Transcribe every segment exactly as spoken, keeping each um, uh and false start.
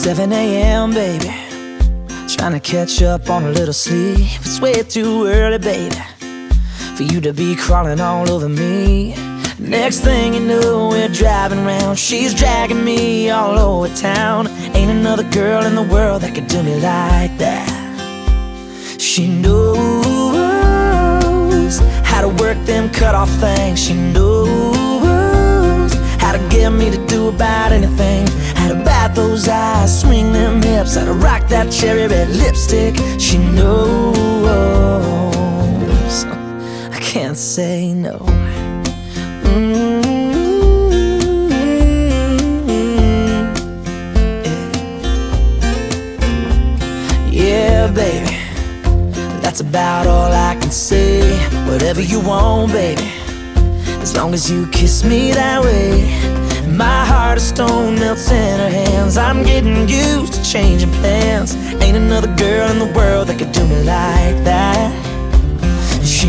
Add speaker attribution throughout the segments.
Speaker 1: seven A M baby, trying to catch up on a little sleep. It's way too early, baby, for you to be crawling all over me. Next thing you know, we're driving around. She's dragging me all over town. Ain't another girl in the world that could do me like that. She knows how to work them cut-off things. She knows how to get me to do about anything. How to bat those eyes, swing them hips, how to rock that cherry red lipstick. She knows I can't say no. Mm-hmm. Yeah, baby, that's about all I can say. Whatever you want, baby, as long as you kiss me that way. My heart of stone melts in her hands. I'm getting used to changing plans. Ain't another girl in the world that could do me like that. She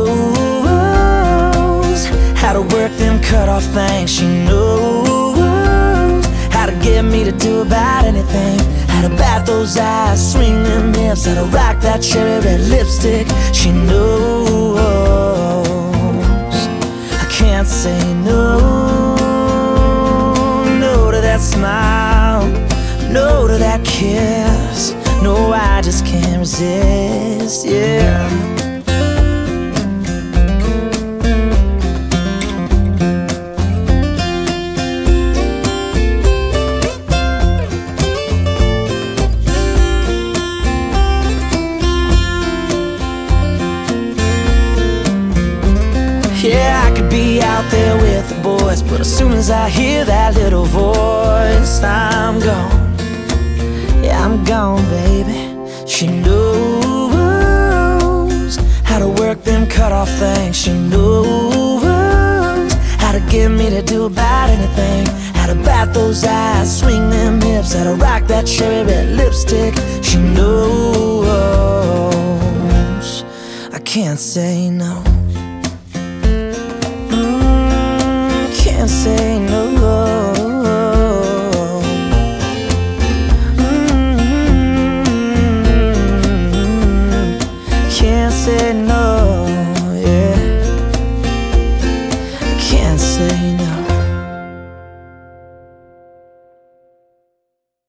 Speaker 1: knows how to work them cut-off things. She knows how to get me to do about anything. How to bat those eyes, swing them hips, how to rock that cherry red lipstick. She knows I can't say no. No to that smile, no to that kiss. No, I just can't resist, yeah. Yeah, I could be out there with the boys, but as soon as I hear that little voice, I'm gone. Yeah, I'm gone, baby. She knows how to work them cut-off things. She knows how to get me to do about anything. How to bat those eyes, swing them hips, how to rock that cherry red lipstick. She knows I can't say no.